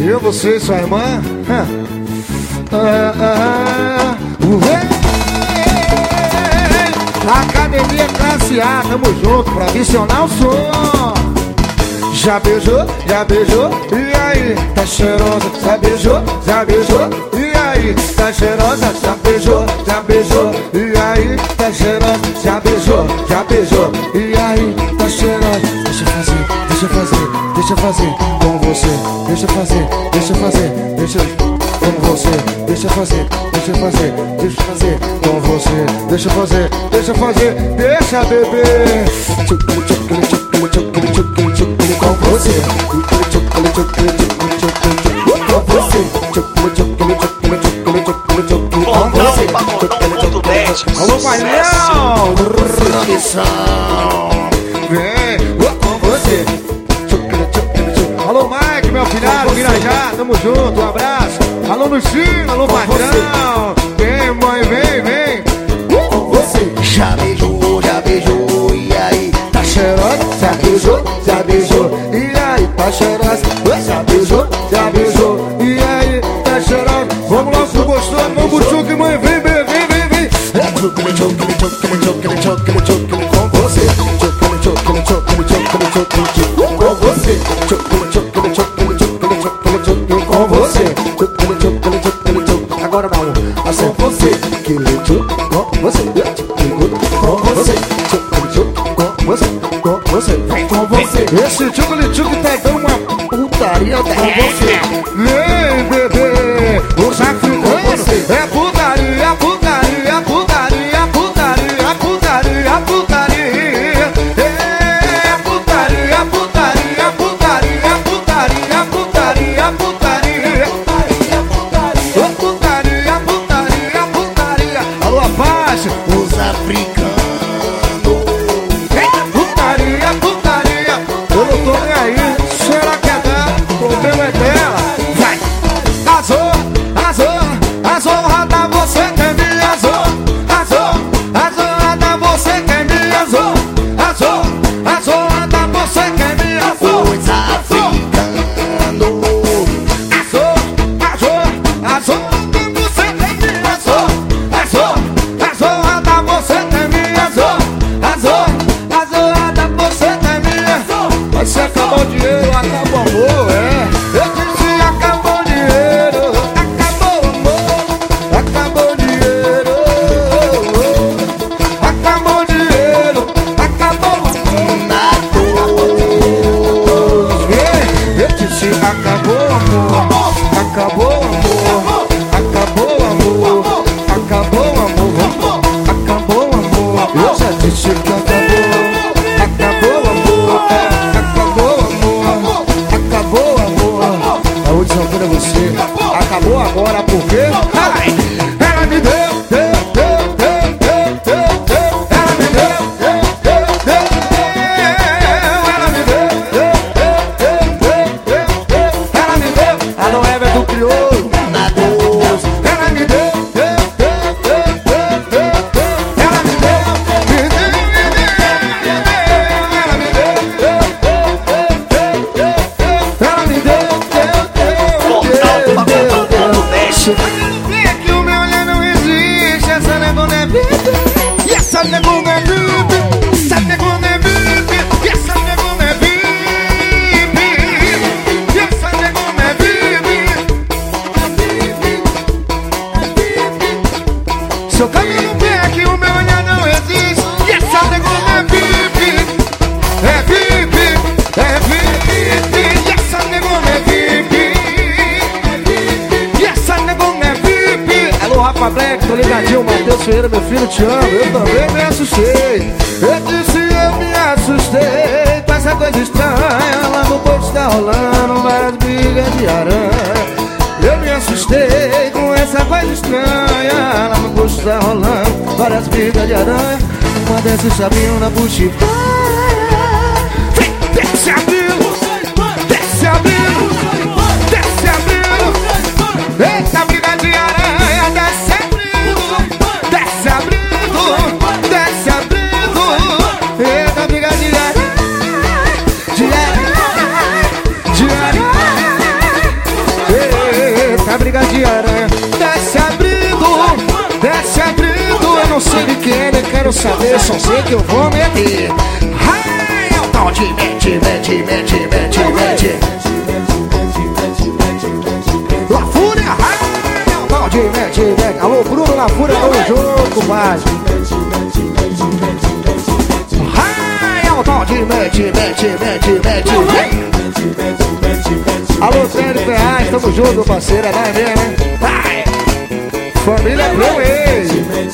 Eu, você e sua irmã. Academia Classe A, tamo junto pra visionar o som. Já beijou, e aí, tá cheirosa? Já beijou, e aí, tá cheirosa? Já beijou, e aí, tá cheirosa? Já beijou, e aí, tá cheirosa? Deixa eu fazer com você. Deixa eu fazer com você. Deixa eu fazer com você. Deixa beber. Com você. Alô, Painel! Vem, com você. Alô, Mike, meu filhado, Mirajá, tamo junto, um abraço. Alô, Lucinho, alô, patrão. Vem, mãe, vem. Com você. Já beijou, e aí, tá cheirosa? Já beijou, e aí, tá cheirosa? Já beijou, e aí, tá cheirosa? Vamos lá pro gostoso, vamos pro tchuque, mãe, vem. Com você. Com você. Agora não, assim com você. Com você. Com você. Esse tchuc tá dando uma putaria com você. Vem, bebê. Os africanos é putaria. Os africanos putaria. Eu não tô nem aí. Será que é dela? O problema é dela. Vai. Azul, rata, você quer me azul. Rata, você quer me azul. Azul, rata, você quer me azul. Os africanos. Azul, você quer me azul. Azul, rata, você quer me azul. Azul, rata, você quer me azul. Mas se acabou o dinheiro, acabou o amor, é. Eu disse acabou o dinheiro, acabou o amor. Acabou o dinheiro, acabou o dinheiro, acabou o amor. Eu disse acabou o amor, acabou o amor, acabou o amor, acabou o amor, acabou o amor. Eu já disse que acabou o amor, acabou o amor, acabou o amor. A última coisa é você. Acabou agora porque ela me deu. Ela me deu. Alô, Everton Crioulo. Ela me deu. Vem aqui, o meu olhar não existe. Essa nego não é VIP. E essa nego não é VIP. Essa nego não é VIP. E essa nego não é VIP. E essa nego não é VIP. Seu cabelo vem aqui, o meu olhar não existe. E essa nego não é VIP. É VIP. É VIP. E essa nego não é VIP. Alô, Rafa Black, tô ligadinho, Matheus Ferreira, meu filho, te amo. Eu também me assustei. Eu disse, eu me assustei com essa coisa estranha. Lá no posto tá rolando várias brigas de aranha. Eu me assustei com essa coisa estranha. Lá no posto tá rolando várias brigas de aranha. Uma dessas chavinhas na buchifaia. Desce abrindo, desce abrindo, desce abrindo. Eita, briga de aranha, desce abrindo, desce abrindo, desce abrindo. Eita, briga de aranha, de aranha, de aranha. quero saber, só sei que eu vou meter. Ai, é o tal de mete. La Fúria, ai, é o tal de mete. Alô, Bruno La Fúria, tamo junto, pai. Ai, é o tal de mete. Alô, Sérgio Ferraz, tamo junto, parceiro, é nóis mesmo, né? Vai! Família Play!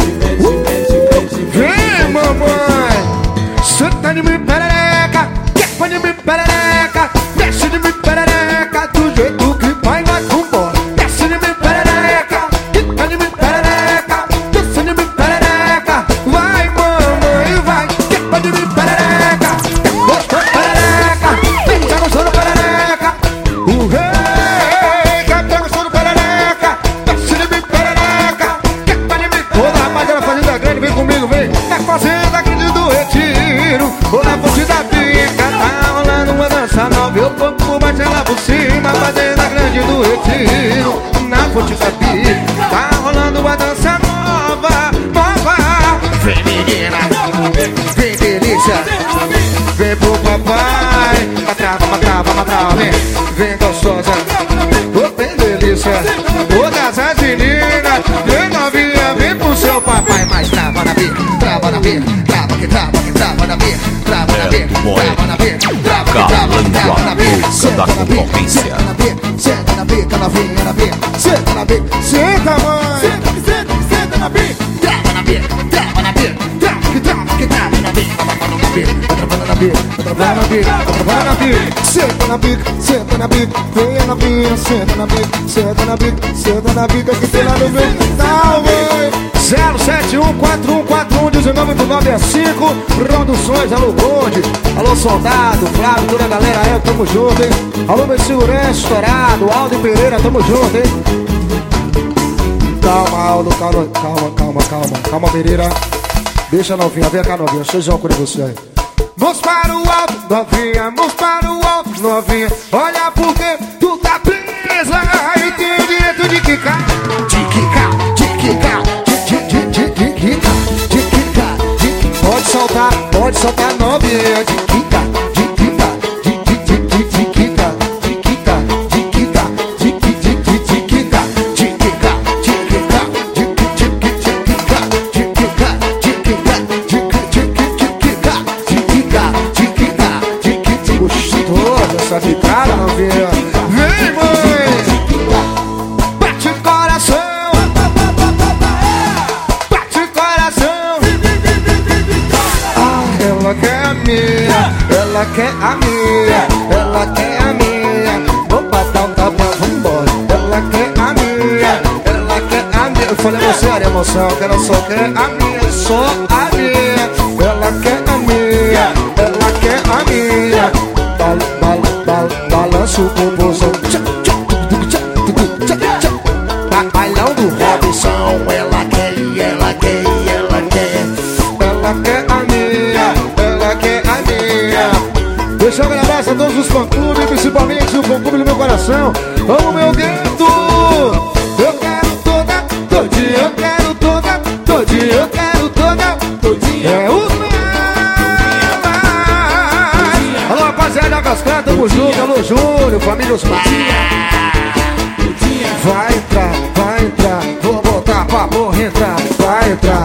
Vem, mamãe! Senta de mim, perereca! Quepa de mim, perereca! Desce de mim, perereca! Do jeito que vai com bola! Desce de mim, perereca! Quepa de mim, perereca! Desce de mim, perereca! Vai, mamãe, vai! Quepa de mim, perereca! Gostou, perereca! Vem, tá gostando, perereca! O rei, que tá gostando, perereca! Desce de mim, perereca! Quepa de mim! Toda rapaziada fazenda grande, vem comigo, vem! É fazenda grande do Retiro! Ou na ponte da pica, tá rolando uma dança nova. Eu pouco bate ela por cima, fazenda grande do Retiro. Na ponte da pica, tá rolando uma dança nova. Vem menina, vem delícia, vem pro papai. Matrava, vem gostosa, ô bem delícia. Todas as meninas, vem novinha, vem pro seu papai. Mas trava na pica, trava na pica, trava na pica, trava na pica, trava na pica, trava na pica. Senta na pica, senta na pica, novinha na pica, senta na pica, senta mãe, senta na pica, trava na pica, trava na pica, trava na pica, trava na pica, senta na pica, venha na pica, senta na pica, que tem lá no meu quintal, mãe. 07141411985 Produções, alô Conde, alô Soldado, Flávio, toda a galera aí, tamo junto, hein? Alô meu segurança estourado, Aldo Pereira, tamo junto, hein? Calma, Aldo, calma, Pereira. Deixa a novinha, vem cá novinha, deixa eu dizer uma coisa pra você aí. Mãos para o alto, novinha, mãos para o alto, novinha. Olha porque tu tá presa e tem o direito de quicar. Pode soltar novinha. Essa picada, novinha. Vem, mãe! Bate o coração! Bate o coração! Ah, ela quer a minha, ela quer a minha, ela quer a minha. Vou botar o tapa, vambora. Ela quer a minha, ela quer a minha. Eu falei você, olha emoção, que ela só quer a minha, só a minha. Ela quer a minha, ela quer a minha. Balança o popozão. Bailão do Robinson. Ela quer, ela quer, ela quer. Ela quer a minha, ela quer a minha. Deixa eu gravar a todos os fã-clubes, principalmente o fã-clube do meu coração. Amo meu dedo. Eu quero toda, todinha. Eu quero toda, todinha. Eu quero toda, todinha. É o rapaziada Cascada, tamo junto, alô Júnior, família Os Pais. Vai entrar, vou botar pra porra entrar. Vai entrar.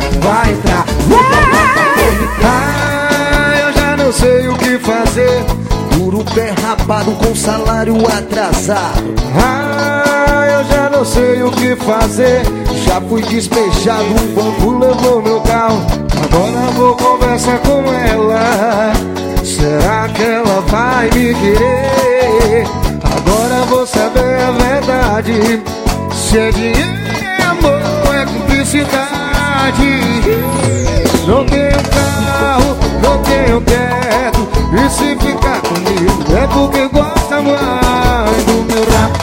Ah, eu já não sei o que fazer. Duro pé rapado com salário atrasado. Ah, eu já não sei o que fazer. Já fui despejado, um banco levou meu carro. Agora vou conversar com ela. Será que ela vai me querer? Agora vou saber a verdade. Se é dinheiro, amor, é cumplicidade. Não tenho carro, não tenho teto. E se ficar comigo é porque gosta mais do meu rap.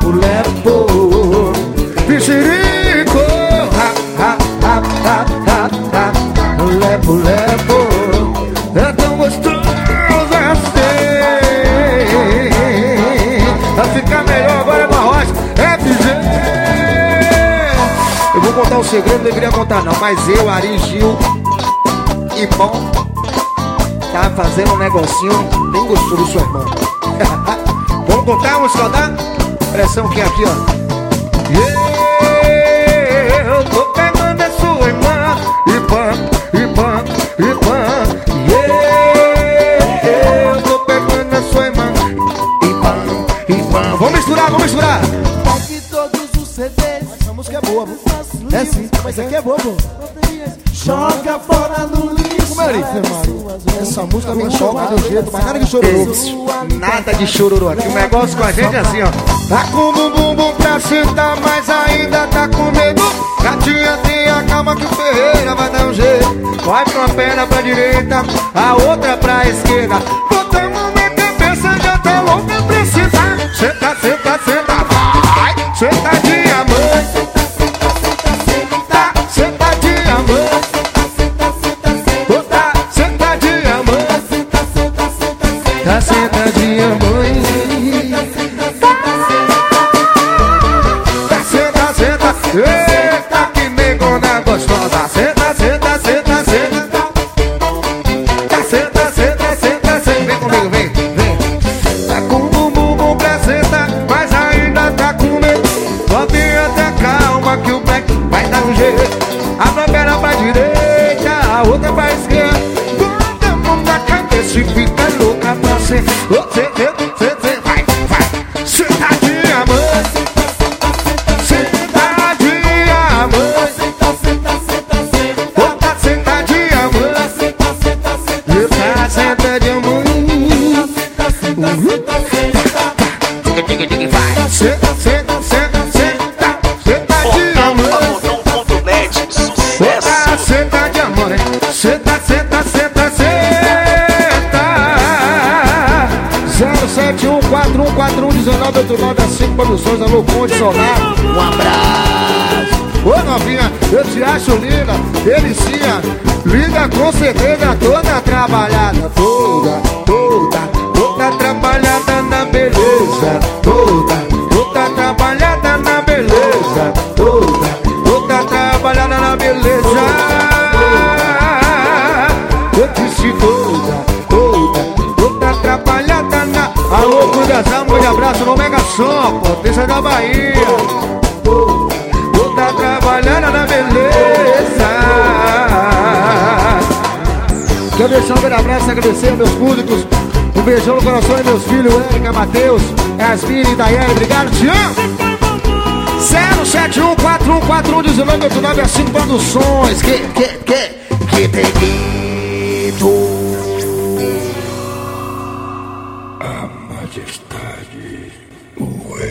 lepo, pichirico, lepo, é tão gostoso assim. Vai ficar melhor agora, Barrocha, FG. Eu vou contar um segredo, não deveria contar não, mas eu, Ari, Gil e Bom tá fazendo um negocinho bem gostoso, sua irmã. Vamos contar, vamos escutar? Pressão que é aqui, ó. Eu tô pegando a sua irmã. Eu tô pegando a sua irmã. Vamos misturar. Pegue todos os CDs. Essa música é boa, É sim, mas aqui é boa, pô. Joga fora no lixo. Como é isso, essa música me choca do jeito, mas nada de chororô. Nada de chororô. Aqui o negócio com a gente é assim, ó. Tá com o bumbum pra sentar, mas ainda tá com medo. Gatinha, tenha calma que o Ferreira vai dar um jeito. Vai pra uma perna pra direita, a outra pra esquerda. Botamos na cabeça, já tá louca pra sentar. Senta, vai. Sentadinha, mãe. Sentadinha, mãe. Tá sentadinha, mãe. Tá senta. Eita, que negona gostosa. Senta. Tá senta. Vem comigo, vem. Tá com o bumbum pra sentar, mas ainda tá com medo. Novinha, tá calma que o Black vai dar um jeito. Abre a perna pra direita, a outra pra esquerda. Bota a mão na cabeça e fica louca pra ser. Vai. Sentadinha, mãe. Sentadinha, mãe. Bota sentadinha, mãe. Tá sentadinha, mãe. Vai. Senta. Sentadinha, mãe. Bota sentadinha, mãe. Senta. 07141411989 Produções, alô Conde Solar, um abraço. Ô novinha, eu te acho linda, delicinha. Liga com certeza, toda trabalhada. Toda trabalhada na beleza. Toda trabalhada na beleza. Toda trabalhada na beleza. Eu disse toda trabalhada na... Alô, Cunhazão, um abraço no Mega Som, potência da Bahia. Toda trabalhada na beleza. Quero deixar um grande abraço e agradecer aos meus públicos. Um beijão no coração e meus filhos, Érica, Matheus, Yasmin e Daiane, obrigado, te amo. 07141411989 assim Produções. Que pedido. A majestade, o rei.